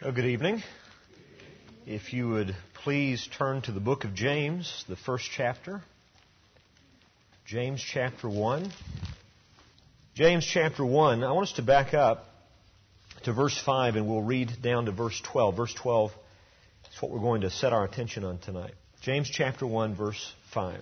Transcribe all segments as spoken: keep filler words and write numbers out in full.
Oh, good evening. If you would please turn to the book of James, the first chapter. James chapter one. James chapter one, I want us to back up to verse five and we'll read down to verse twelve. Verse twelve is what we're going to set our attention on tonight. James chapter one, verse five.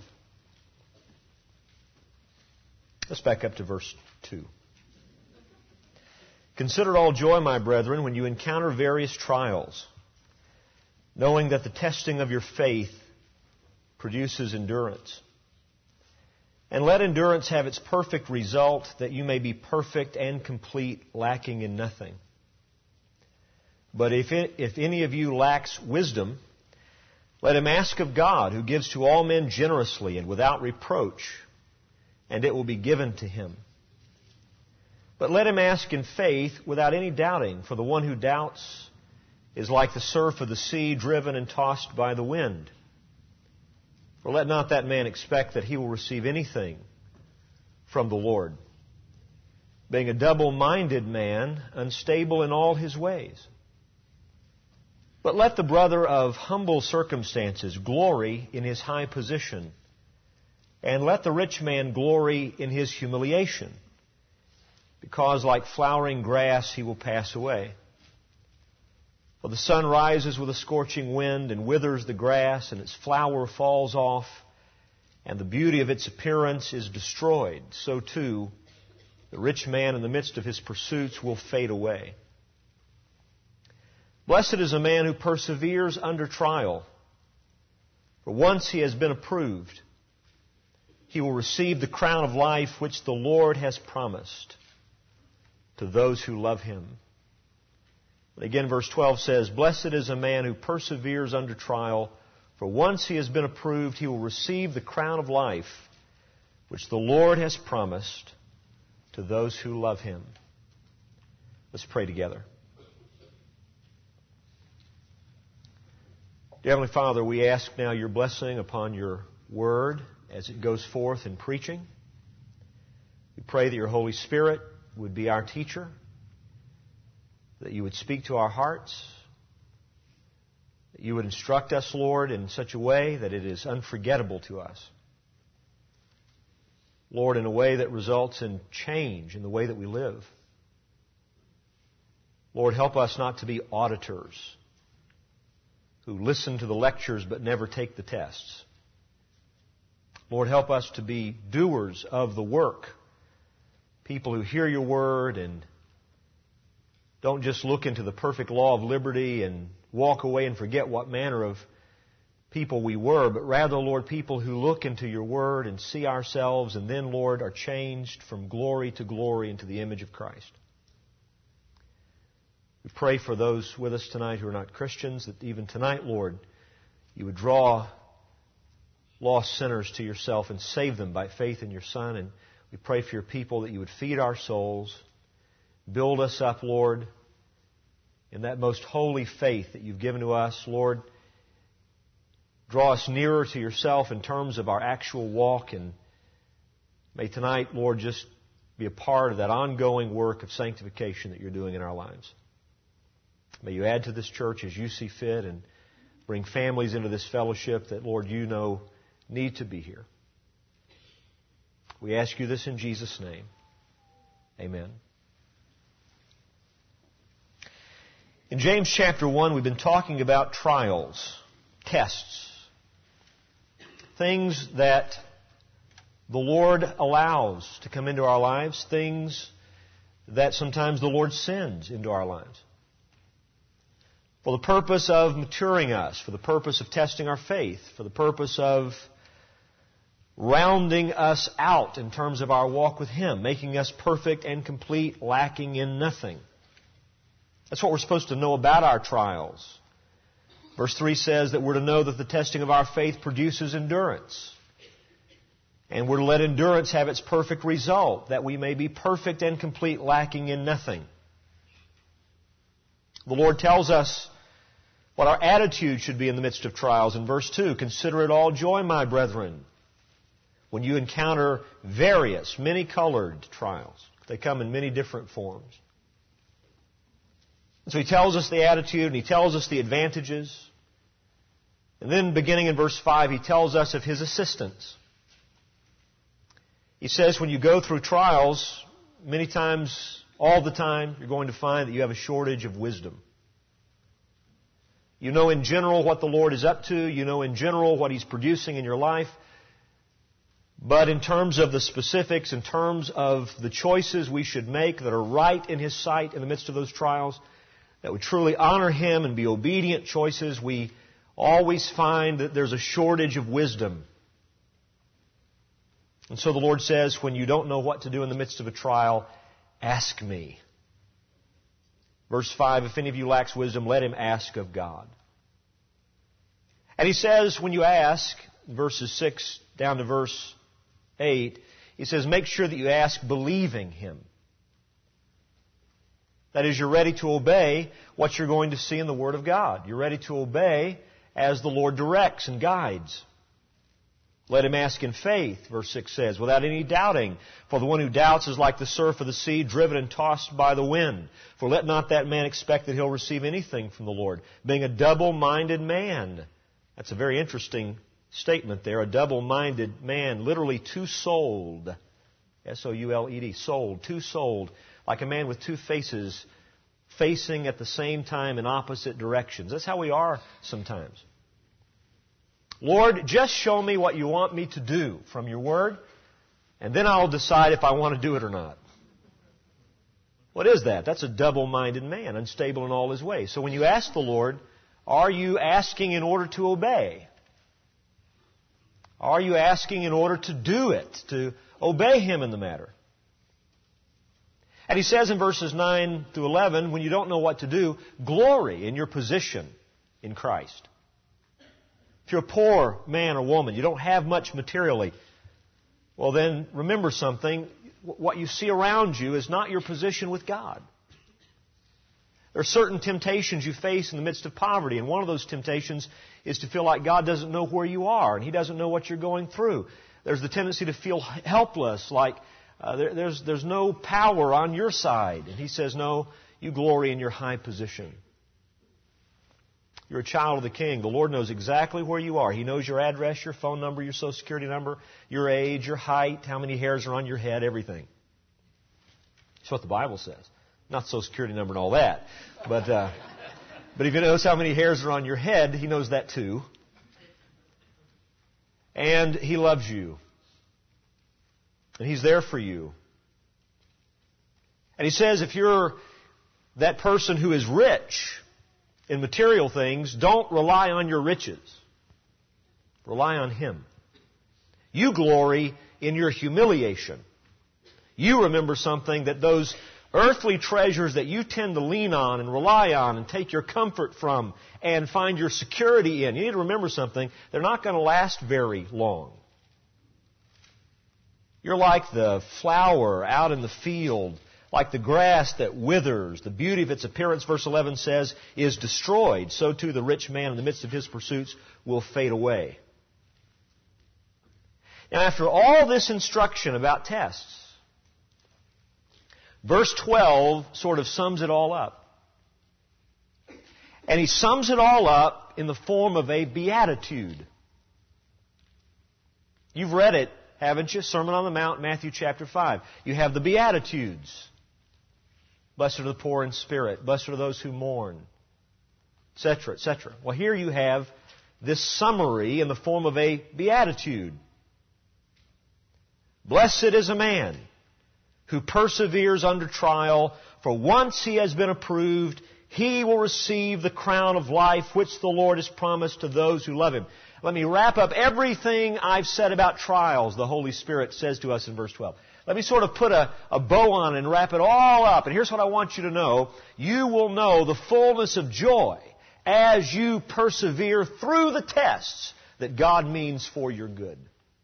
Let's back up to verse two. Consider it all joy, my brethren, when you encounter various trials, knowing that the testing of your faith produces endurance. And let endurance have its perfect result, that you may be perfect and complete, lacking in nothing. But if it, if any of you lacks wisdom, let him ask of God, who gives to all men generously and without reproach, and it will be given to him. But let him ask in faith without any doubting, for the one who doubts is like the surf of the sea, driven and tossed by the wind. For let not that man expect that he will receive anything from the Lord, being a double-minded man, unstable in all his ways. But let the brother of humble circumstances glory in his high position, and let the rich man glory in his humiliation, because like flowering grass he will pass away. For the sun rises with a scorching wind and withers the grass, and its flower falls off, and the beauty of its appearance is destroyed. So too, the rich man in the midst of his pursuits will fade away. Blessed is a man who perseveres under trial, for once he has been approved, he will receive the crown of life which the Lord has promised to those who love him. But again, verse twelve says, Blessed is a man who perseveres under trial, for once he has been approved, he will receive the crown of life which the Lord has promised to those who love him. Let's pray together. Dear Heavenly Father, we ask now your blessing upon your word as it goes forth in preaching. We pray that your Holy Spirit would be our teacher, that you would speak to our hearts, that you would instruct us, Lord, in such a way that it is unforgettable to us. Lord, in a way that results in change in the way that we live. Lord, help us not to be auditors who listen to the lectures but never take the tests. Lord, help us to be doers of the work. People who hear your word and don't just look into the perfect law of liberty and walk away and forget what manner of people we were, but rather, Lord, people who look into your word and see ourselves and then, Lord, are changed from glory to glory into the image of Christ. We pray for those with us tonight who are not Christians, that even tonight, Lord, you would draw lost sinners to yourself and save them by faith in your Son. And we pray for your people that you would feed our souls, build us up, Lord, in that most holy faith that you've given to us. Lord, draw us nearer to yourself in terms of our actual walk, and may tonight, Lord, just be a part of that ongoing work of sanctification that you're doing in our lives. May you add to this church as you see fit and bring families into this fellowship that, Lord, you know need to be here. We ask you this in Jesus' name. Amen. In James chapter one, we've been talking about trials, tests, things that the Lord allows to come into our lives, things that sometimes the Lord sends into our lives for the purpose of maturing us, for the purpose of testing our faith, for the purpose of rounding us out in terms of our walk with Him, making us perfect and complete, lacking in nothing. That's what we're supposed to know about our trials. Verse three says that we're to know that the testing of our faith produces endurance. And we're to let endurance have its perfect result, that we may be perfect and complete, lacking in nothing. The Lord tells us what our attitude should be in the midst of trials. In verse two, consider it all joy, my brethren, when you encounter various, many-colored trials. They come in many different forms. So he tells us the attitude and he tells us the advantages. And then beginning in verse five, he tells us of his assistance. He says when you go through trials, many times, all the time, you're going to find that you have a shortage of wisdom. You know in general what the Lord is up to. You know in general what He's producing in your life. But in terms of the specifics, in terms of the choices we should make that are right in His sight in the midst of those trials, that would truly honor Him and be obedient choices, we always find that there's a shortage of wisdom. And so the Lord says, when you don't know what to do in the midst of a trial, ask me. Verse five, if any of you lacks wisdom, let him ask of God. And He says, when you ask, verses six down to verse eight, He says, make sure that you ask believing Him. That is, you're ready to obey what you're going to see in the Word of God. You're ready to obey as the Lord directs and guides. Let him ask in faith, verse six says, without any doubting. For the one who doubts is like the surf of the sea, driven and tossed by the wind. For let not that man expect that he'll receive anything from the Lord, being a double-minded man. That's a very interesting statement there. A double-minded man, literally two-souled. S O U L E D, souled, two-souled. Like a man with two faces, facing at the same time in opposite directions. That's how we are sometimes. Lord, just show me what you want me to do from your Word, and then I'll decide if I want to do it or not. What is that? That's a double-minded man, unstable in all his ways. So when you ask the Lord, are you asking in order to obey? Are you asking in order to do it, to obey Him in the matter? And He says in verses nine through eleven, when you don't know what to do, glory in your position in Christ. If you're a poor man or woman, you don't have much materially, well then remember something. What you see around you is not your position with God. There are certain temptations you face in the midst of poverty, and one of those temptations is to feel like God doesn't know where you are, and He doesn't know what you're going through. There's the tendency to feel helpless, like uh, there, there's, there's no power on your side. And He says, no, you glory in your high position. You're a child of the King. The Lord knows exactly where you are. He knows your address, your phone number, your Social Security number, your age, your height, how many hairs are on your head, everything. That's what the Bible says. Not Social Security number and all that. But, uh, but if He knows how many hairs are on your head, He knows that too. And He loves you. And He's there for you. And He says if you're that person who is rich in material things, don't rely on your riches. Rely on Him. You glory in your humiliation. You remember something, that those earthly treasures that you tend to lean on and rely on and take your comfort from and find your security in, you need to remember something, they're not going to last very long. You're like the flower out in the field, like the grass that withers. The beauty of its appearance, verse eleven says, is destroyed. So too the rich man in the midst of his pursuits will fade away. Now after all this instruction about tests, verse twelve sort of sums it all up. And He sums it all up in the form of a beatitude. You've read it, haven't you? Sermon on the Mount, Matthew chapter five. You have the Beatitudes. Blessed are the poor in spirit. Blessed are those who mourn. Etc., et cetera. Well, here you have this summary in the form of a beatitude. Blessed is a man who perseveres under trial, for once he has been approved, he will receive the crown of life which the Lord has promised to those who love Him. Let me wrap up everything I've said about trials, the Holy Spirit says to us in verse twelve. Let me sort of put a, a bow on it and wrap it all up. And here's what I want you to know. You will know the fullness of joy as you persevere through the tests that God means for your good.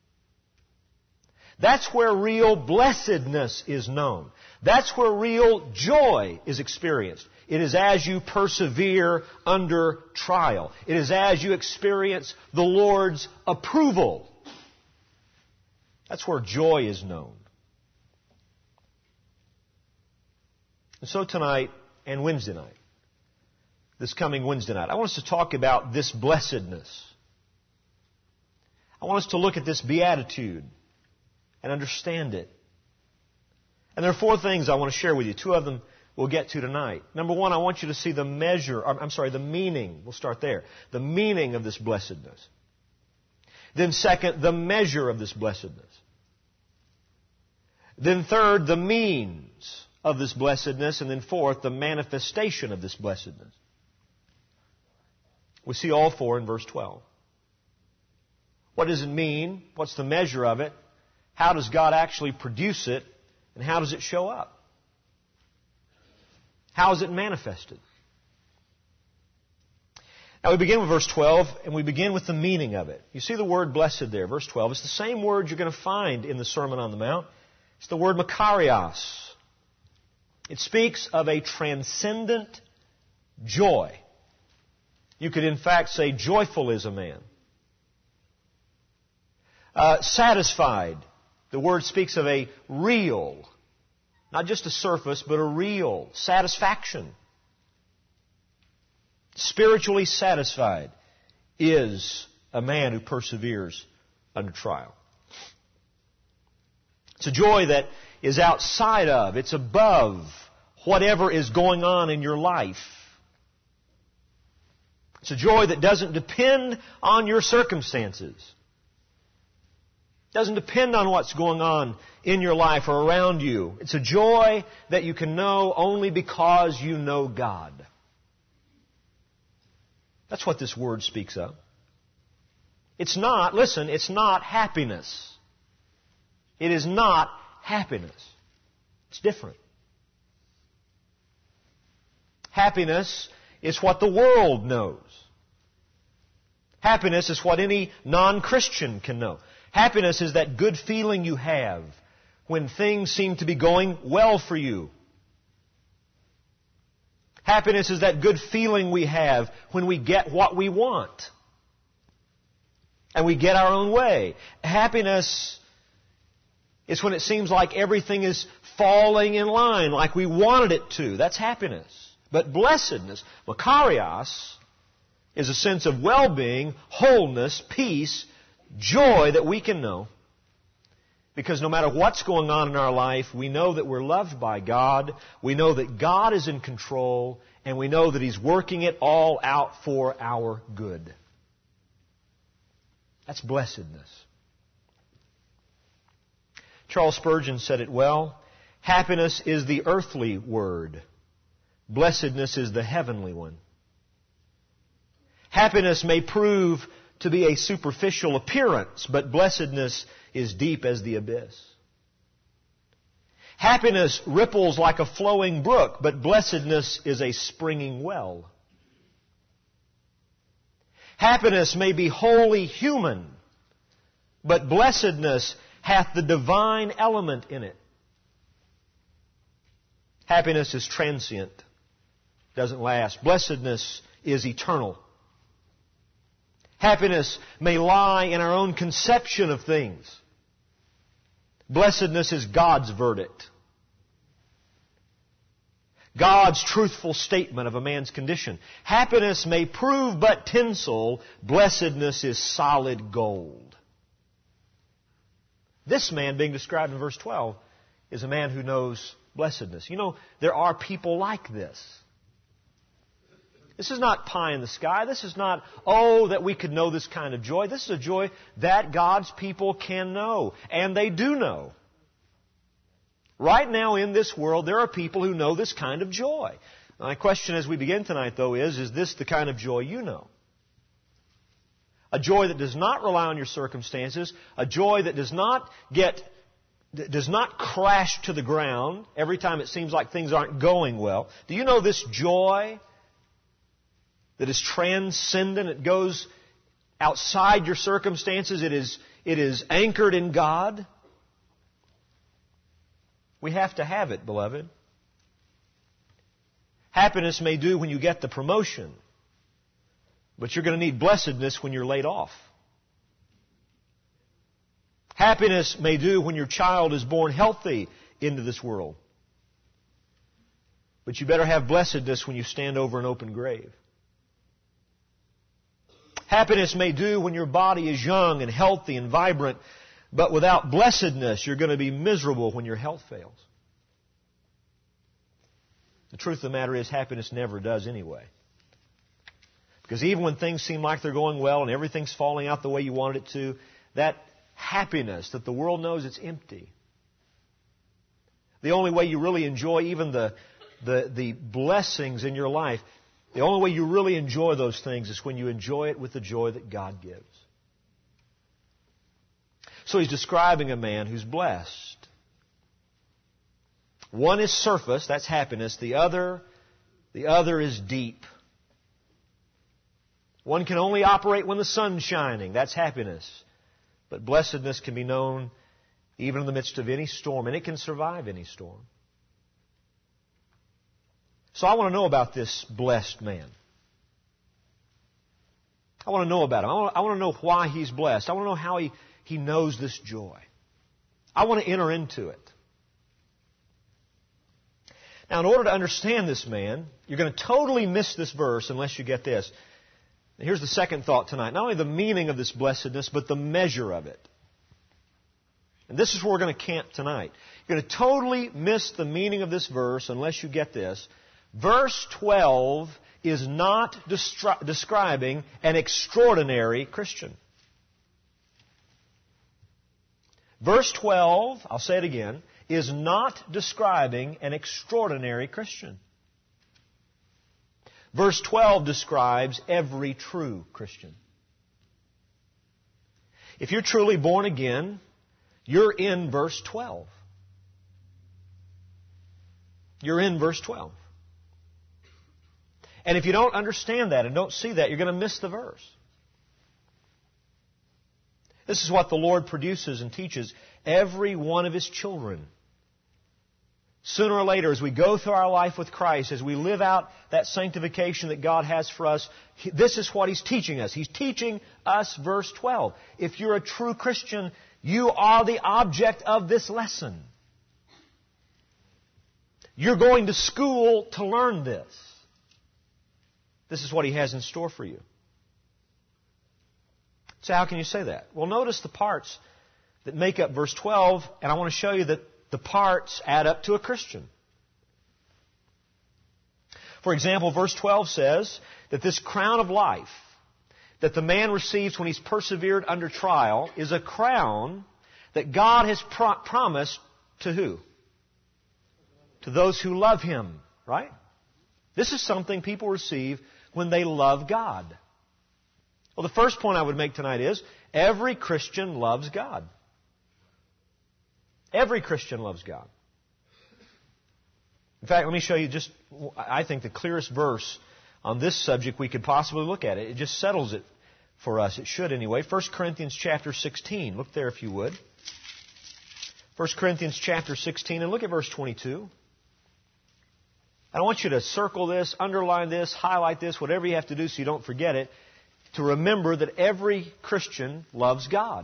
That's where real blessedness is known. That's where real joy is experienced. It is as you persevere under trial. It is as you experience the Lord's approval. That's where joy is known. And so tonight and Wednesday night, this coming Wednesday night. I want us to talk about this blessedness. I want us to look at this beatitude and understand it. And there are four things I want to share with you. Two of them we'll get to tonight. Number one, I want you to see the measure, I'm sorry, the meaning. We'll start there. The meaning of this blessedness. Then second, the measure of this blessedness. Then third, the means of this blessedness. And then fourth, the manifestation of this blessedness. We see all four in verse twelve. What does it mean? What's the measure of it? How does God actually produce it? And how does it show up? How is it manifested? Now we begin with verse twelve, and we begin with the meaning of it. You see the word blessed there, verse twelve. It's the same word you're going to find in the Sermon on the Mount. It's the word makarios. It speaks of a transcendent joy. You could in fact say joyful is a man. Uh, satisfied. The word speaks of a real, not just a surface, but a real satisfaction. Spiritually satisfied is a man who perseveres under trial. It's a joy that is outside of, it's above whatever is going on in your life. It's a joy that doesn't depend on your circumstances. It doesn't depend on what's going on in your life or around you. It's a joy that you can know only because you know God. That's what this word speaks of. It's not, listen, it's not happiness. It is not happiness. It's different. Happiness is what the world knows. Happiness is what any non-Christian can know. Happiness is that good feeling you have when things seem to be going well for you. Happiness is that good feeling we have when we get what we want and we get our own way. Happiness is when it seems like everything is falling in line like we wanted it to. That's happiness. But blessedness, makarios, is a sense of well-being, wholeness, peace, joy that we can know. Because no matter what's going on in our life, we know that we're loved by God. We know that God is in control. And we know that He's working it all out for our good. That's blessedness. Charles Spurgeon said it well. Happiness is the earthly word. Blessedness is the heavenly one. Happiness may prove to be a superficial appearance, but blessedness is deep as the abyss. Happiness ripples like a flowing brook, but blessedness is a springing well. Happiness may be wholly human, but blessedness hath the divine element in it. Happiness is transient, doesn't last. Blessedness is eternal. Happiness may lie in our own conception of things. Blessedness is God's verdict. God's truthful statement of a man's condition. Happiness may prove but tinsel. Blessedness is solid gold. This man being described in verse twelve is a man who knows blessedness. You know, there are people like this. This is not pie in the sky. This is not, oh, that we could know this kind of joy. This is a joy that God's people can know. And they do know. Right now in this world, there are people who know this kind of joy. My question as we begin tonight, though, is, is this the kind of joy you know? A joy that does not rely on your circumstances. A joy that does not get, does not crash to the ground every time it seems like things aren't going well. Do you know this joy that is transcendent? It goes outside your circumstances. It is, it is anchored in God. We have to have it, beloved. Happiness may do when you get the promotion, but you're going to need blessedness when you're laid off. Happiness may do when your child is born healthy into this world, but you better have blessedness when you stand over an open grave. Happiness may do when your body is young and healthy and vibrant, but without blessedness, you're going to be miserable when your health fails. The truth of the matter is, happiness never does anyway. Because even when things seem like they're going well and everything's falling out the way you wanted it to, that happiness that the world knows it's empty. The only way you really enjoy even the, the, the blessings in your life, the only way you really enjoy those things is when you enjoy it with the joy that God gives. So he's describing a man who's blessed. One is surface, that's happiness. The other, the other is deep. One can only operate when the sun's shining, that's happiness. But blessedness can be known even in the midst of any storm, and it can survive any storm. So I want to know about this blessed man. I want to know about him. I want, I want to know why he's blessed. I want to know how he, he knows this joy. I want to enter into it. Now, in order to understand this man, you're going to totally miss this verse unless you get this. And here's the second thought tonight. Not only the meaning of this blessedness, but the measure of it. And this is where we're going to camp tonight. You're going to totally miss the meaning of this verse unless you get this. Verse twelve is not destri- describing an extraordinary Christian. Verse twelve, I'll say it again, is not describing an extraordinary Christian. Verse twelve describes every true Christian. If you're truly born again, you're in verse twelve. You're in verse twelve. And if you don't understand that and don't see that, you're going to miss the verse. This is what the Lord produces and teaches every one of His children. Sooner or later, as we go through our life with Christ, as we live out that sanctification that God has for us, this is what He's teaching us. He's teaching us verse twelve. If you're a true Christian, you are the object of this lesson. You're going to school to learn this. This is what He has in store for you. So how can you say that? Well, notice the parts that make up verse twelve, and I want to show you that the parts add up to a Christian. For example, verse twelve says that this crown of life that the man receives when he's persevered under trial is a crown that God has pro- promised to who? To those who love Him, right? This is something people receive when they love God. Well, the first point I would make tonight is every Christian loves God. Every Christian loves God. In fact, let me show you just, I think, the clearest verse on this subject we could possibly look at. It It just settles it for us. It should anyway. First Corinthians chapter sixteen. Look there if you would. First Corinthians chapter sixteen, and look at verse twenty-two. I want you to circle this, underline this, highlight this, whatever you have to do so you don't forget it, to remember that every Christian loves God.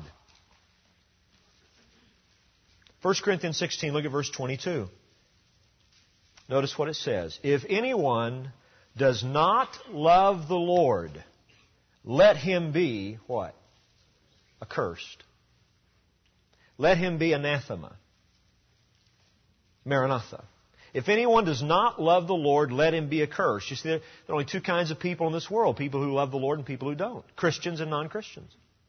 First Corinthians sixteen, look at verse twenty-two. Notice what it says. If anyone does not love the Lord, let him be, what? Accursed. Let him be anathema. Maranatha. If anyone does not love the Lord, let him be accursed. You see, there are only two kinds of people in this world. People who love the Lord and people who don't. Christians and non-Christians.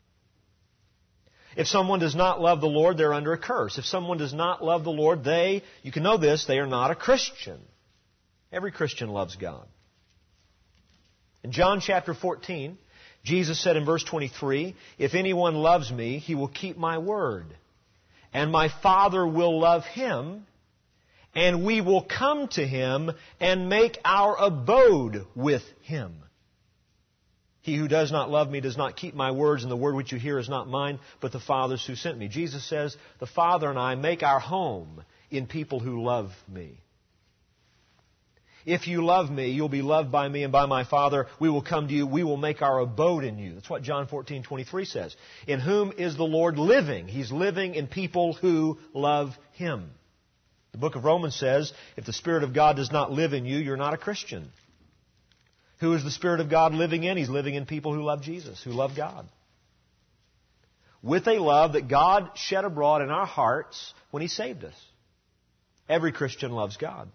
If someone does not love the Lord, they're under a curse. If someone does not love the Lord, they, you can know this, they are not a Christian. Every Christian loves God. In John chapter fourteen, Jesus said in verse twenty-three, if anyone loves me, he will keep my word. And my Father will love him, and we will come to him and make our abode with him. He who does not love me does not keep my words, and the word which you hear is not mine, but the Father's who sent me. Jesus says, the Father and I make our home in people who love me. If you love me, you'll be loved by me and by my Father. We will come to you. We will make our abode in you. That's what John fourteen twenty-three says. In whom is the Lord living? He's living in people who love Him. The book of Romans says, if the Spirit of God does not live in you, you're not a Christian. Who is the Spirit of God living in? He's living in people who love Jesus, who love God. With a love that God shed abroad in our hearts when He saved us. Every Christian loves God.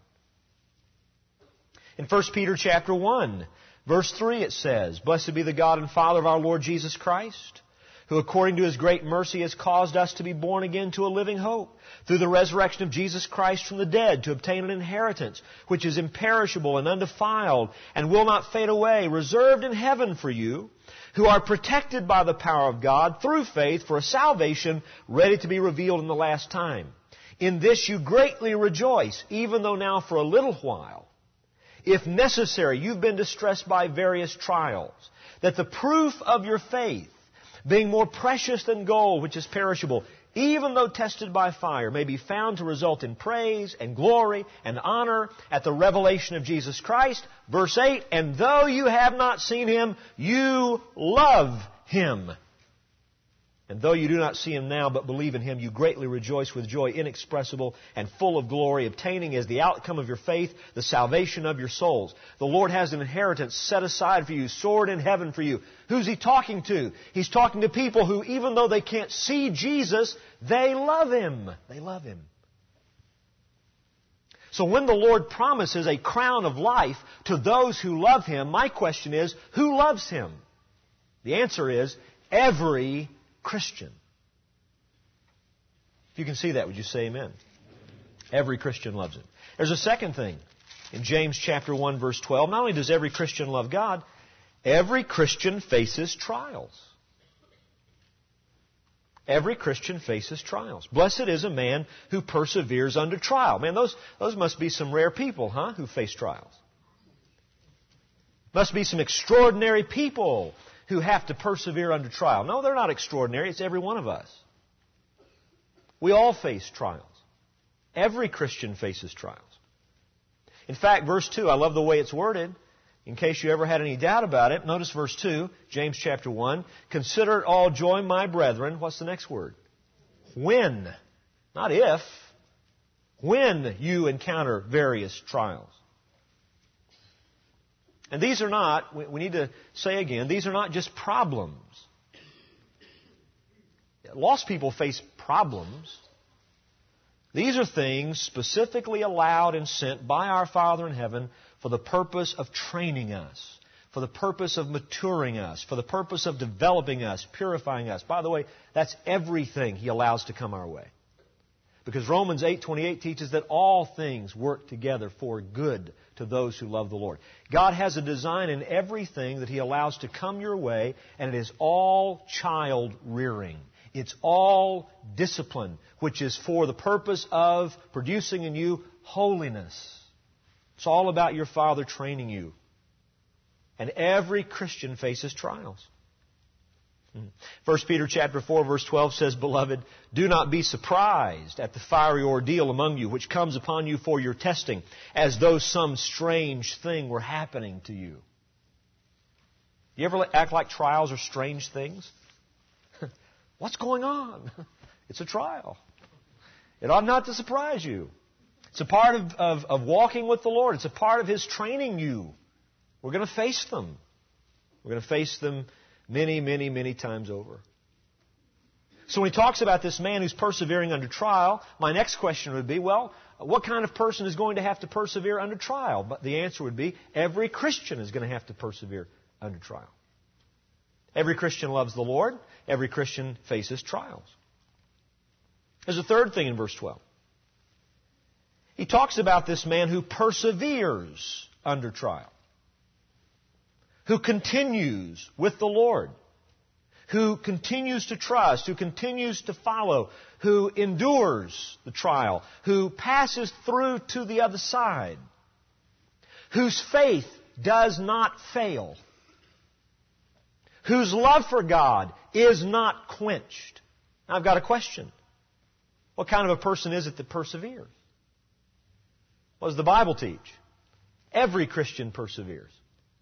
In First Peter chapter one, verse three it says, Blessed be the God and Father of our Lord Jesus Christ, who according to His great mercy has caused us to be born again to a living hope, through the resurrection of Jesus Christ from the dead, to obtain an inheritance which is imperishable and undefiled and will not fade away, reserved in heaven for you, who are protected by the power of God through faith for a salvation ready to be revealed in the last time. In this you greatly rejoice, even though now for a little while, if necessary, you've been distressed by various trials, that the proof of your faith, being more precious than gold, which is perishable, even though tested by fire, may be found to result in praise and glory and honor at the revelation of Jesus Christ. Verse eight, and though you have not seen Him, you love Him. And though you do not see Him now, but believe in Him, you greatly rejoice with joy inexpressible and full of glory, obtaining as the outcome of your faith the salvation of your souls. The Lord has an inheritance set aside for you, stored in heaven for you. Who's He talking to? He's talking to people who, even though they can't see Jesus, they love Him. They love Him. So when the Lord promises a crown of life to those who love Him, my question is, who loves Him? The answer is, every Christian. If you can see that, would you say amen? Every Christian loves it. There's a second thing. In James chapter one, verse twelve, not only does every Christian love God, every Christian faces trials. Every Christian faces trials. Blessed is a man who perseveres under trial. Man, those, those must be some rare people, huh, who face trials. Must be some extraordinary people who have to persevere under trial. No, they're not extraordinary. It's every one of us. We all face trials. Every Christian faces trials. In fact, verse two, I love the way it's worded. In case you ever had any doubt about it, notice verse two, James chapter one. Consider it all joy, my brethren. What's the next word? When, not if, when you encounter various trials. And these are not, we need to say again, these are not just problems. Lost people face problems. These are things specifically allowed and sent by our Father in heaven for the purpose of training us, for the purpose of maturing us, for the purpose of developing us, purifying us. By the way, that's everything He allows to come our way. Because Romans eight twenty-eight teaches that all things work together for good to those who love the Lord. God has a design in everything that He allows to come your way, and it is all child rearing. It's all discipline, which is for the purpose of producing in you holiness. It's all about your Father training you. And every Christian faces trials. First Peter chapter four, verse twelve says, Beloved, do not be surprised at the fiery ordeal among you, which comes upon you for your testing, as though some strange thing were happening to you. Do you ever act like trials are strange things? What's going on? It's a trial. It ought not to surprise you. It's a part of, of, of walking with the Lord. It's a part of His training you. We're going to face them. We're going to face them many, many, many times over. So when He talks about this man who's persevering under trial, my next question would be, well, what kind of person is going to have to persevere under trial? But the answer would be, every Christian is going to have to persevere under trial. Every Christian loves the Lord. Every Christian faces trials. There's a third thing in verse twelve. He talks about this man who perseveres under trial, who continues with the Lord, who continues to trust, who continues to follow, who endures the trial, who passes through to the other side, whose faith does not fail, whose love for God is not quenched. Now, I've got a question. What kind of a person is it that perseveres? What does the Bible teach? Every Christian perseveres.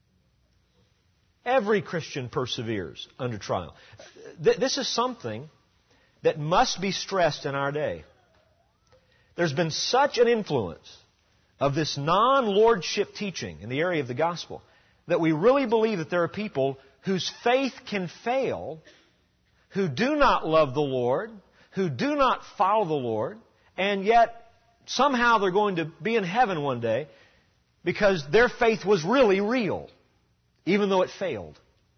Every Christian perseveres under trial. This is something that must be stressed in our day. There's been such an influence of this non-lordship teaching in the area of the gospel that we really believe that there are people whose faith can fail, who do not love the Lord, who do not follow the Lord, and yet somehow they're going to be in heaven one day because their faith was really real, even though it failed.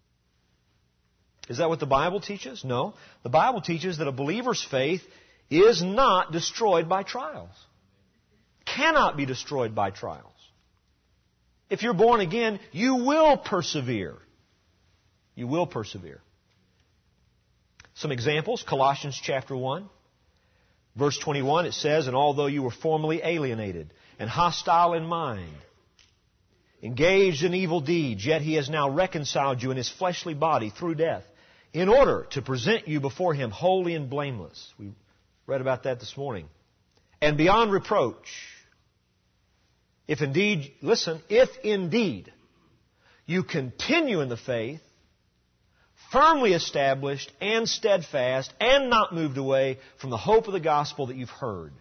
Is that what the Bible teaches? No. The Bible teaches that a believer's faith is not destroyed by trials. Cannot be destroyed by trials. If you're born again, you will persevere. You will persevere. Some examples, Colossians chapter one, verse twenty-one, it says, "And although you were formerly alienated and hostile in mind, engaged in evil deeds, yet He has now reconciled you in His fleshly body through death, in order to present you before Him holy and blameless." We read about that this morning. "And beyond reproach, if indeed," listen, "if indeed you continue in the faith, firmly established and steadfast and not moved away from the hope of the gospel that you've heard."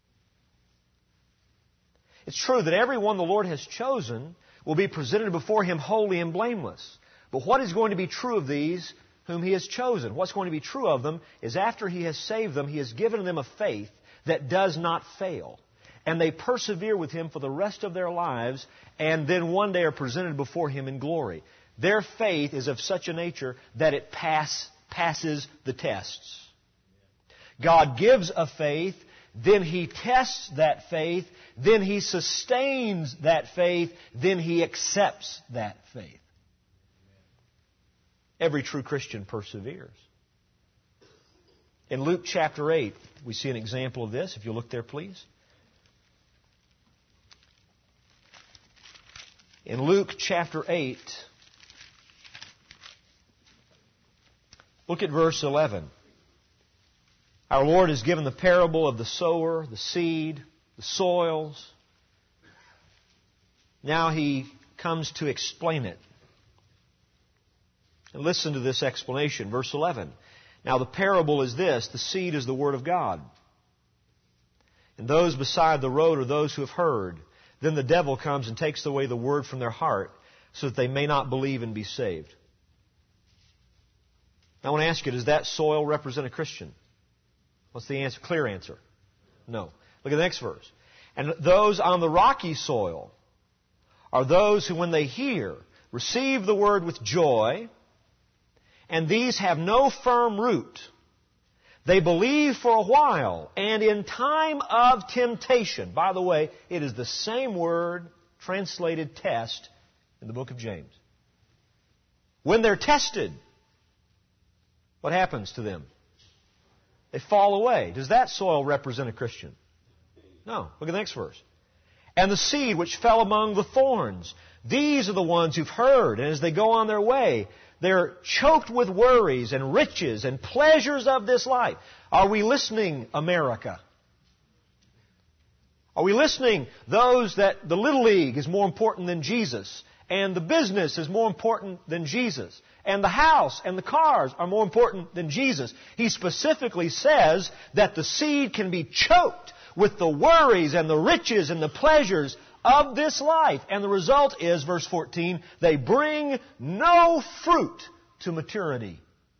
It's true that everyone the Lord has chosen will be presented before Him holy and blameless. But what is going to be true of these whom He has chosen? What's going to be true of them is after He has saved them, He has given them a faith that does not fail. And they persevere with Him for the rest of their lives, and then one day are presented before Him in glory. Their faith is of such a nature that it pass, passes the tests. God gives a faith, then He tests that faith, then He sustains that faith, then He accepts that faith. Every true Christian perseveres. In Luke chapter eight, we see an example of this. If you'll look there, please. In Luke chapter eight, look at verse eleven. Our Lord has given the parable of the sower, the seed, the soils. Now He comes to explain it. And listen to this explanation. Verse eleven. "Now the parable is this: the seed is the word of God. And those beside the road are those who have heard. Then the devil comes and takes away the word from their heart, so that they may not believe and be saved." Now I want to ask you, does that soil represent a Christian? What's the answer? Clear answer. No. Look at the next verse. "And those on the rocky soil are those who, when they hear, receive the word with joy, and these have no firm root. They believe for a while, and in time of temptation." By the way, it is the same word translated test in the book of James. When they're tested, what happens to them? They fall away. Does that soil represent a Christian? No. Look at the next verse. "And the seed which fell among the thorns, these are the ones who've heard, and as they go on their way, they're choked with worries and riches and pleasures of this life." Are we listening, America? Are we listening, those that the Little League is more important than Jesus, and the business is more important than Jesus, and the house and the cars are more important than Jesus? He specifically says that the seed can be choked with the worries and the riches and the pleasures of this life. And the result is, verse fourteen, they bring no fruit to maturity.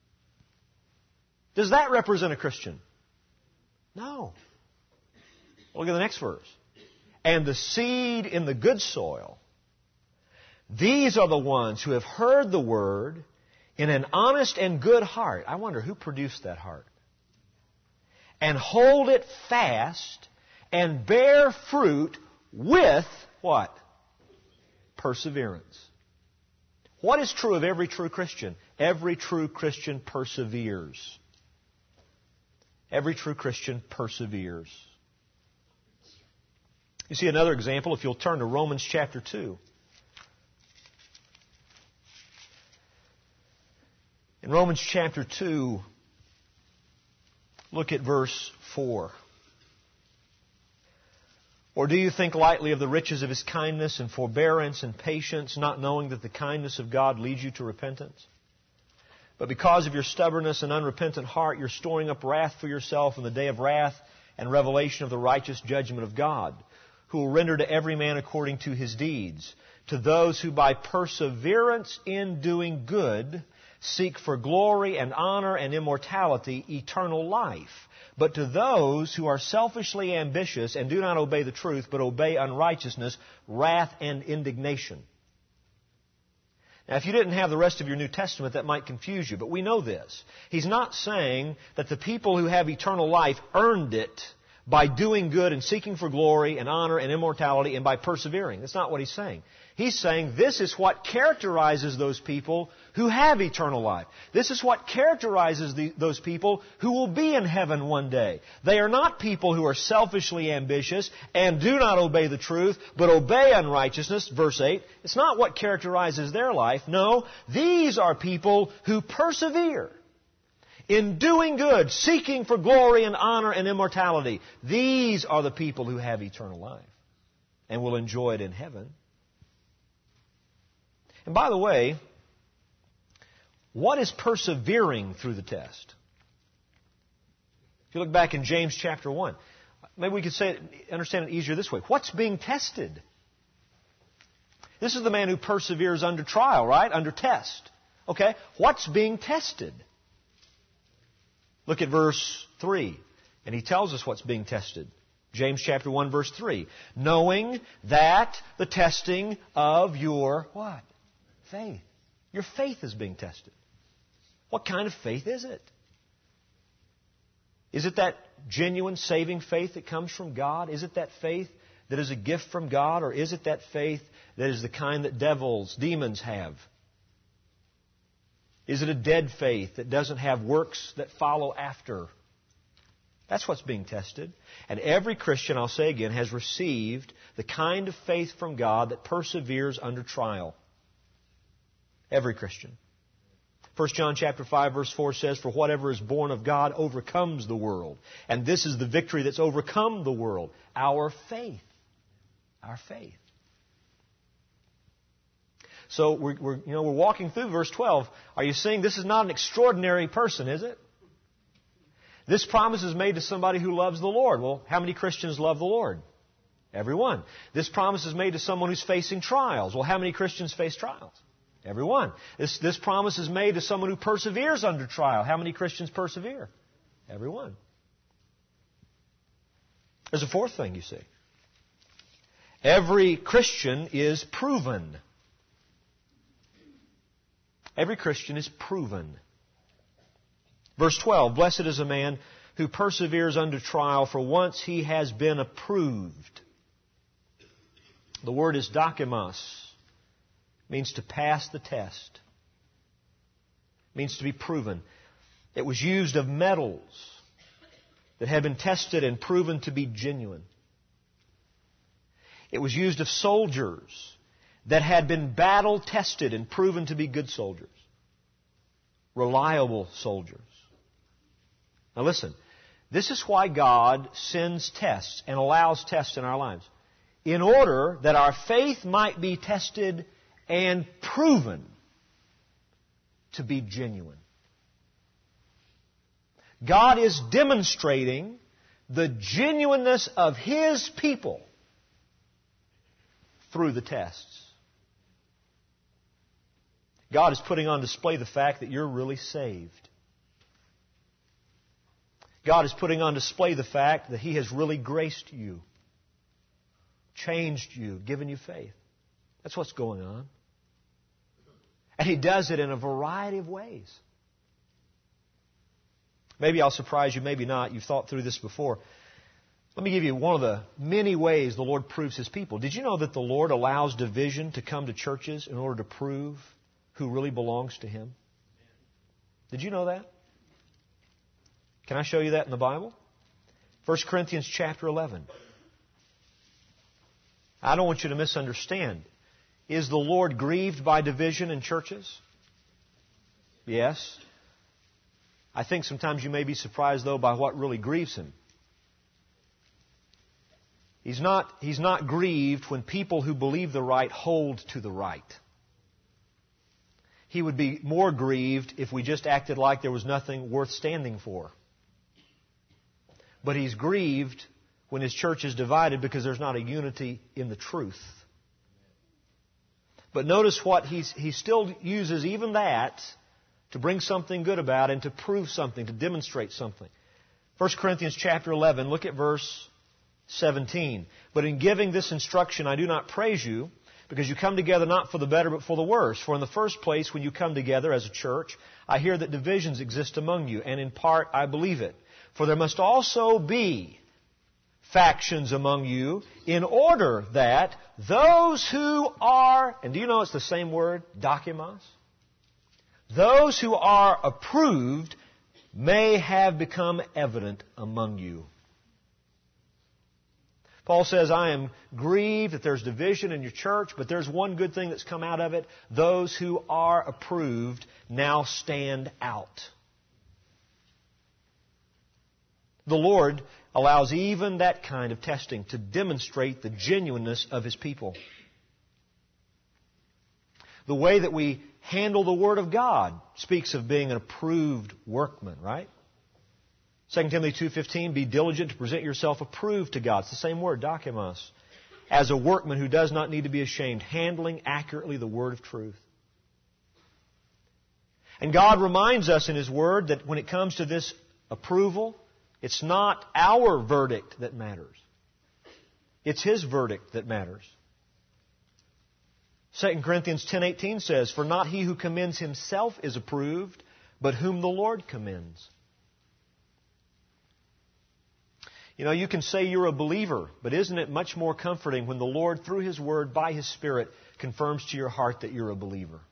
Does that represent a Christian? No. Look at the next verse. "And the seed in the good soil, these are the ones who have heard the word in an honest and good heart." I wonder who produced that heart. "And hold it fast and bear fruit with" what? Perseverance. What is true of every true Christian? Every true Christian perseveres. Every true Christian perseveres. You see another example if you'll turn to Romans chapter two. In Romans chapter two, look at verse four. "Or do you think lightly of the riches of His kindness and forbearance and patience, not knowing that the kindness of God leads you to repentance? But because of your stubbornness and unrepentant heart, you're storing up wrath for yourself in the day of wrath and revelation of the righteous judgment of God, who will render to every man according to his deeds. to those who by perseverance in doing good seek for glory and honor and immortality, eternal life. But to those who are selfishly ambitious and do not obey the truth, but obey unrighteousness, wrath and indignation. Now, if you didn't have the rest of your New Testament, that might confuse you, but we know this. He's not saying that the people who have eternal life earned it by doing good and seeking for glory and honor and immortality and by persevering. That's not what he's saying. He's saying this is what characterizes those people who have eternal life. This is what characterizes the, those people who will be in heaven one day. They are not people who are selfishly ambitious and do not obey the truth, but obey unrighteousness, verse eight. It's not what characterizes their life. No, these are people who persevere in doing good, seeking for glory and honor and immortality. These are the people who have eternal life and will enjoy it in heaven. And by the way, what is persevering through the test? If you look back in James chapter one, maybe we could say it, understand it easier this way. What's being tested? This is the man who perseveres under trial, right? Under test. Okay, what's being tested? Look at verse three, and he tells us what's being tested. James chapter one, verse three. Knowing that the testing of your, what? Faith. Your faith is being tested. What kind of faith is it? Is it that genuine saving faith that comes from God? Is it that faith that is a gift from God? Or is it that faith that is the kind that devils, demons have? Is it a dead faith that doesn't have works that follow after? That's what's being tested. And every Christian, I'll say again, has received the kind of faith from God that perseveres under trial. Every Christian. First John chapter five verse four says, "For whatever is born of God overcomes the world. And this is the victory that's overcome the world, our faith." Our faith. So we're, we're, you know, we're walking through verse twelve. Are you seeing this is not an extraordinary person, is it? This promise is made to somebody who loves the Lord. Well, how many Christians love the Lord? Everyone. This promise is made to someone who's facing trials. Well, how many Christians face trials? Everyone. This, this promise is made to someone who perseveres under trial. How many Christians persevere? Everyone. There's a fourth thing, you see. Every Christian is proven. Every Christian is proven. Verse twelve, "Blessed is a man who perseveres under trial, for once he has been approved." The word is dokimos. Means to pass the test. Means to be proven. It was used of metals that had been tested and proven to be genuine. It was used of soldiers that had been battle tested and proven to be good soldiers. Reliable soldiers. Now listen, this is why God sends tests and allows tests in our lives. In order that our faith might be tested and proven to be genuine. God is demonstrating the genuineness of His people through the tests. God is putting on display the fact that you're really saved. God is putting on display the fact that He has really graced you, changed you, given you faith. That's what's going on. And He does it in a variety of ways. Maybe I'll surprise you, maybe not. You've thought through this before. Let me give you one of the many ways the Lord proves His people. Did you know that the Lord allows division to come to churches in order to prove who really belongs to Him? Did you know that? Can I show you that in the Bible? First Corinthians chapter eleven. I don't want you to misunderstand. Is the Lord grieved by division in churches? Yes. I think sometimes you may be surprised, though, by what really grieves Him. He's not, he's not grieved when people who believe the right hold to the right. He would be more grieved if we just acted like there was nothing worth standing for. But He's grieved when His church is divided because there's not a unity in the truth. But notice what he's, he still uses even that to bring something good about and to prove something, to demonstrate something. First Corinthians chapter eleven, look at verse seventeen. But in giving this instruction, I do not praise you, because you come together not for the better, but for the worse. For in the first place, when you come together as a church, I hear that divisions exist among you, and in part I believe it. For there must also be factions among you, in order that those who are, and do you know it's the same word, dokimos? Those who are approved may have become evident among you. Paul says, I am grieved that there's division in your church, but there's one good thing that's come out of it. Those who are approved now stand out. The Lord allows even that kind of testing to demonstrate the genuineness of His people. The way that we handle the Word of God speaks of being an approved workman, right? Second Timothy two fifteen, be diligent to present yourself approved to God. It's the same word, dokimos. As a workman who does not need to be ashamed, handling accurately the word of truth. And God reminds us in His Word that when it comes to this approval, it's not our verdict that matters. It's His verdict that matters. Second Corinthians ten eighteen says, for not he who commends himself is approved, but whom the Lord commends. You know, you can say you're a believer, but isn't it much more comforting when the Lord, through His Word, by His Spirit, confirms to your heart that you're a believer?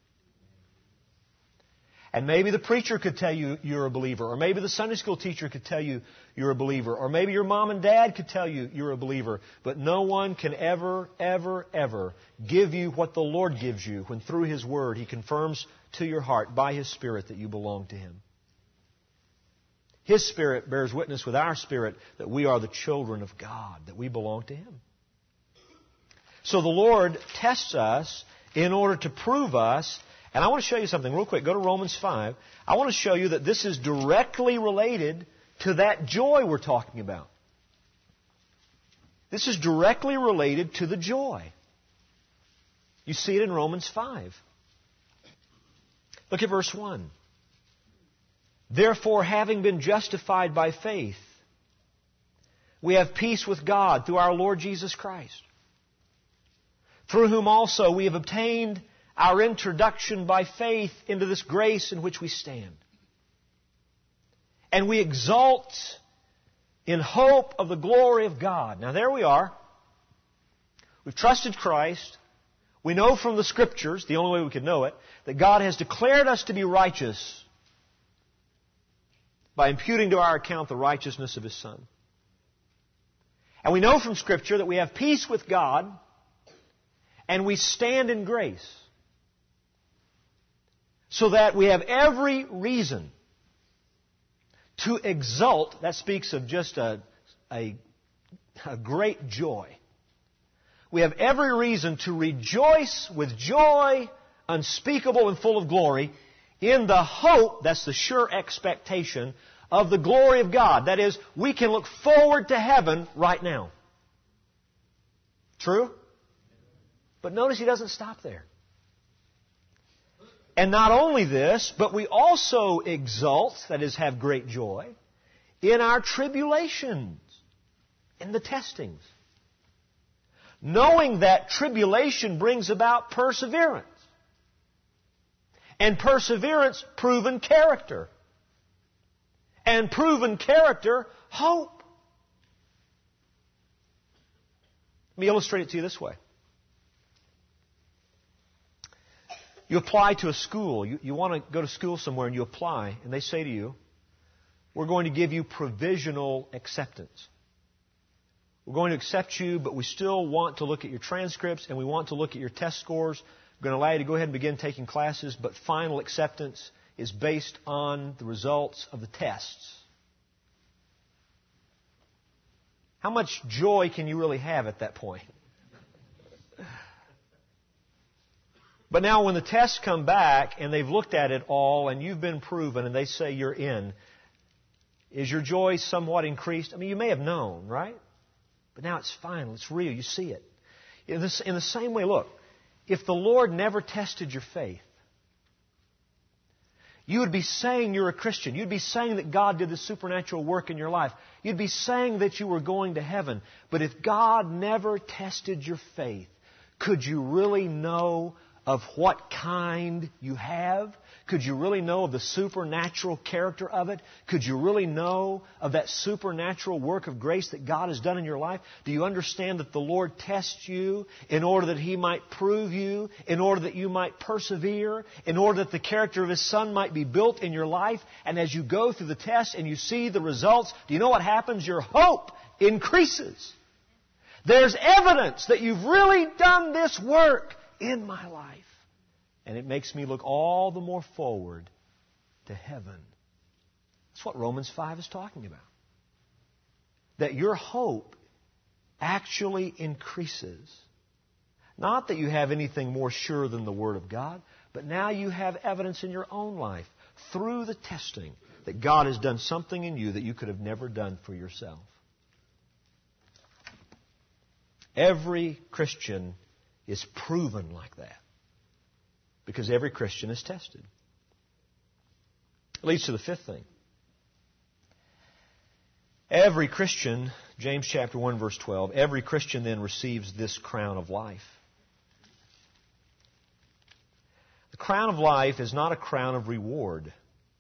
And maybe the preacher could tell you you're a believer, or maybe the Sunday school teacher could tell you you're a believer, or maybe your mom and dad could tell you you're a believer, but no one can ever, ever, ever give you what the Lord gives you when through His Word He confirms to your heart by His Spirit that you belong to Him. His Spirit bears witness with our spirit that we are the children of God, that we belong to Him. So the Lord tests us in order to prove us. And I want to show you something real quick. Go to Romans five. I want to show you that this is directly related to that joy we're talking about. This is directly related to the joy. You see it in Romans five. Look at verse one. Therefore, having been justified by faith, we have peace with God through our Lord Jesus Christ, through whom also we have obtained our introduction by faith into this grace in which we stand. And we exult in hope of the glory of God. Now there we are. We've trusted Christ. We know from the Scriptures, the only way we could know it, that God has declared us to be righteous by imputing to our account the righteousness of His Son. And we know from Scripture that we have peace with God and we stand in grace. So that we have every reason to exult. That speaks of just a, a, a great joy. We have every reason to rejoice with joy unspeakable and full of glory in the hope, that's the sure expectation, of the glory of God. That is, we can look forward to heaven right now. True? But notice He doesn't stop there. And not only this, but we also exult, that is, have great joy, in our tribulations, in the testings. Knowing that tribulation brings about perseverance. And perseverance, proven character. And proven character, hope. Let me illustrate it to you this way. You apply to a school. You, you want to go to school somewhere and you apply, and they say to you, we're going to give you provisional acceptance. We're going to accept you, but we still want to look at your transcripts and we want to look at your test scores. We're going to allow you to go ahead and begin taking classes, but final acceptance is based on the results of the tests. How much joy can you really have at that point? But now when the tests come back and they've looked at it all and you've been proven and they say you're in, is your joy somewhat increased? I mean, you may have known, right? But now it's final. It's real. You see it. In, this, in the same way, look, if the Lord never tested your faith, you would be saying you're a Christian. You'd be saying that God did the supernatural work in your life. You'd be saying that you were going to heaven. But if God never tested your faith, could you really know of what kind you have? Could you really know of the supernatural character of it? Could you really know of that supernatural work of grace that God has done in your life? Do you understand that the Lord tests you in order that He might prove you, in order that you might persevere, in order that the character of His Son might be built in your life? And as you go through the test and you see the results, do you know what happens? Your hope increases. There's evidence that you've really done this work in my life. And it makes me look all the more forward to heaven. That's what Romans five is talking about. That your hope actually increases. Not that you have anything more sure than the Word of God, but now you have evidence in your own life through the testing that God has done something in you that you could have never done for yourself. Every Christian is proven like that. Because every Christian is tested. It leads to the fifth thing. Every Christian, James chapter one, verse twelve, every Christian then receives this crown of life. The crown of life is not a crown of reward.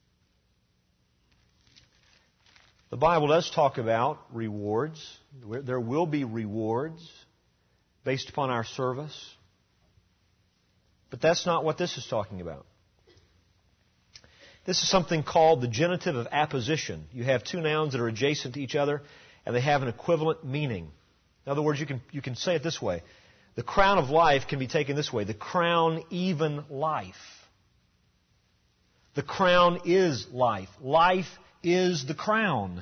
The Bible does talk about rewards. There will be rewards based upon our service. But that's not what this is talking about. This is something called the genitive of apposition. You have two nouns that are adjacent to each other, and they have an equivalent meaning. In other words, you can, you can say it this way. The crown of life can be taken this way. The crown even life. The crown is life. Life is the crown.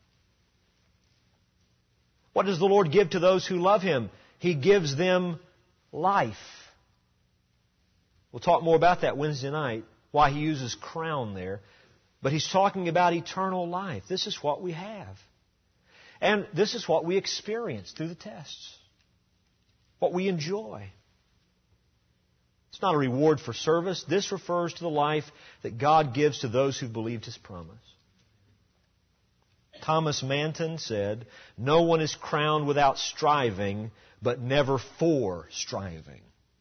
What does the Lord give to those who love Him? He gives them life. We'll talk more about that Wednesday night, why He uses crown there. But He's talking about eternal life. This is what we have. And this is what we experience through the tests. What we enjoy. It's not a reward for service. This refers to the life that God gives to those who believed His promise. Thomas Manton said, "No one is crowned without striving, but never for striving."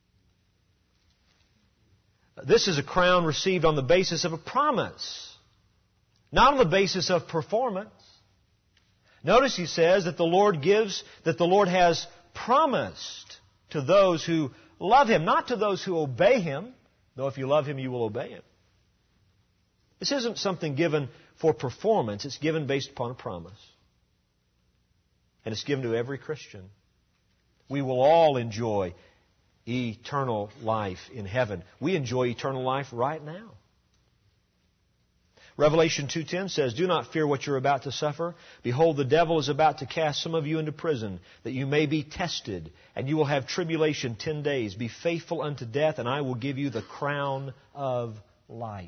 This is a crown received on the basis of a promise, not on the basis of performance. Notice he says that the Lord gives, that the Lord has promised to those who love Him, not to those who obey Him, though if you love Him, you will obey Him. This isn't something given for performance. It's given based upon a promise. And it's given to every Christian. We will all enjoy eternal life in heaven. We enjoy eternal life right now. Revelation two ten says, "Do not fear what you're about to suffer. Behold, the devil is about to cast some of you into prison, that you may be tested, and you will have tribulation ten days. Be faithful unto death, and I will give you the crown of life."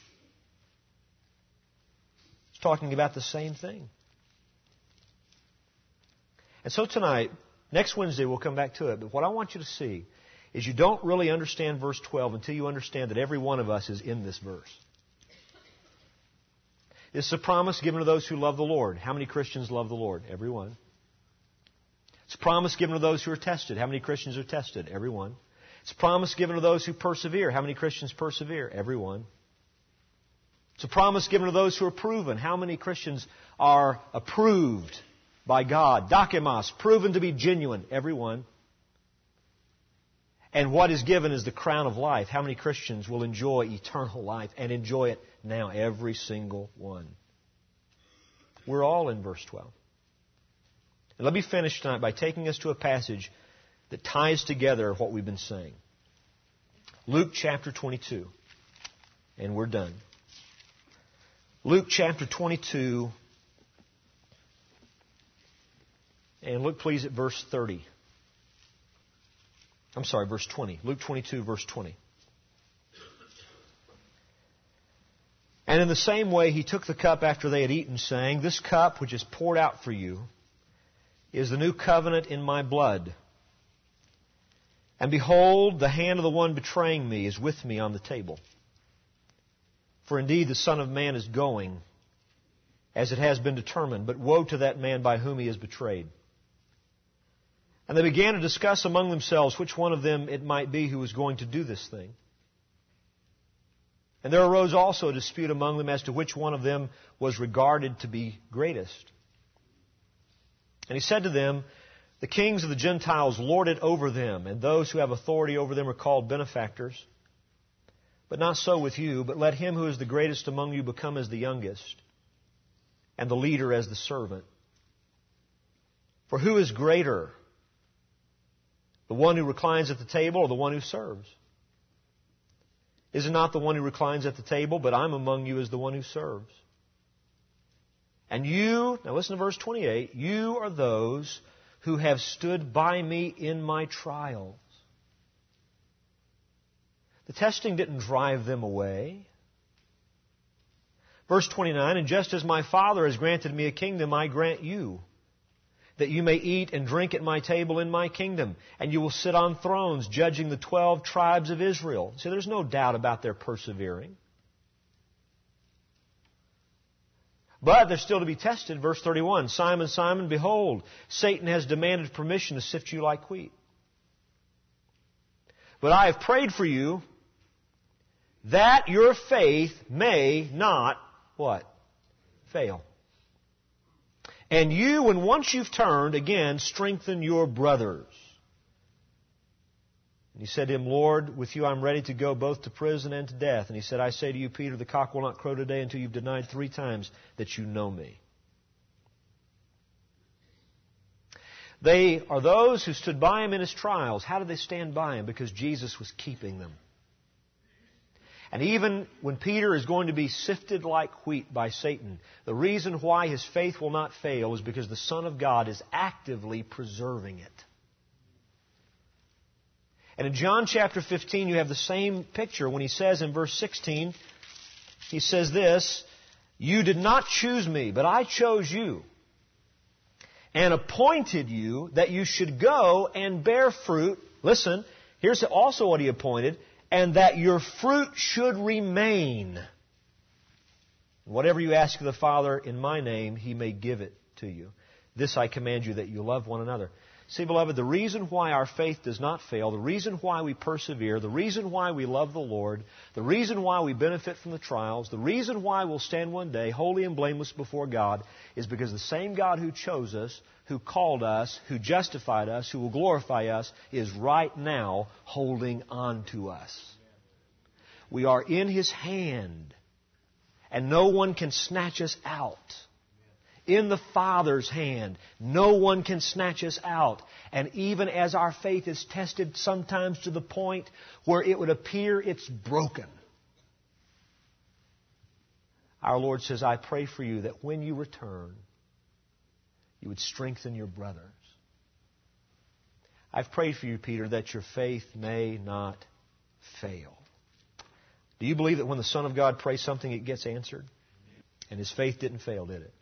It's talking about the same thing. And so tonight, next Wednesday we'll come back to it, but what I want you to see is you don't really understand verse twelve until you understand that every one of us is in this verse. It's a promise given to those who love the Lord. How many Christians love the Lord? Everyone. It's a promise given to those who are tested. How many Christians are tested? Everyone. It's a promise given to those who persevere. How many Christians persevere? Everyone. It's a promise given to those who are proven. How many Christians are approved by God? Dokimos, proven to be genuine. Everyone. And what is given is the crown of life. How many Christians will enjoy eternal life and enjoy it now? Every single one. We're all in verse twelve. And let me finish tonight by taking us to a passage that ties together what we've been saying. Luke chapter twenty-two. And we're done. Luke chapter twenty-two. And look please at verse thirty. I'm sorry, verse twenty. Luke twenty-two, verse twenty. "And in the same way he took the cup after they had eaten, saying, 'This cup which is poured out for you is the new covenant in my blood. And behold, the hand of the one betraying me is with me on the table. For indeed the Son of Man is going, as it has been determined, but woe to that man by whom he is betrayed. And they began to discuss among themselves which one of them it might be who was going to do this thing. And there arose also a dispute among them as to which one of them was regarded to be greatest. And he said to them, the kings of the Gentiles lord it over them, and those who have authority over them are called benefactors. But not so with you, but let him who is the greatest among you become as the youngest, and the leader as the servant. For who is greater, the one who reclines at the table or the one who serves? Is it not the one who reclines at the table, but I'm among you as the one who serves? And you, now listen to verse twenty-eight, you are those who have stood by me in my trials. The testing didn't drive them away. Verse twenty-nine, and just as my Father has granted me a kingdom, I grant you, that you may eat and drink at my table in my kingdom, and you will sit on thrones, judging the twelve tribes of Israel. See, there's no doubt about their persevering. But they're still to be tested. Verse thirty-one, Simon, Simon, behold, Satan has demanded permission to sift you like wheat. But I have prayed for you that your faith may not, what? Fail. And you, when once you've turned, again, strengthen your brothers. And he said to him, Lord, with you I'm ready to go both to prison and to death. And he said, I say to you, Peter, the cock will not crow today until you've denied three times that you know me. They are those who stood by him in his trials. How did they stand by him? Because Jesus was keeping them. And even when Peter is going to be sifted like wheat by Satan, the reason why his faith will not fail is because the Son of God is actively preserving it. And in John chapter fifteen, you have the same picture when he says in verse sixteen, he says this, you did not choose me, but I chose you and appointed you that you should go and bear fruit. Listen, here's also what he appointed, and that your fruit should remain. Whatever you ask of the Father in my name, he may give it to you. This I command you, that you love one another. See, beloved, the reason why our faith does not fail, the reason why we persevere, the reason why we love the Lord, the reason why we benefit from the trials, the reason why we'll stand one day holy and blameless before God is because the same God who chose us, who called us, who justified us, who will glorify us, is right now holding on to us. We are in His hand, and no one can snatch us out. In the Father's hand. No one can snatch us out. And even as our faith is tested sometimes to the point where it would appear it's broken, our Lord says, I pray for you that when you return, you would strengthen your brothers. I've prayed for you, Peter, that your faith may not fail. Do you believe that when the Son of God prays something, it gets answered? And his faith didn't fail, did it?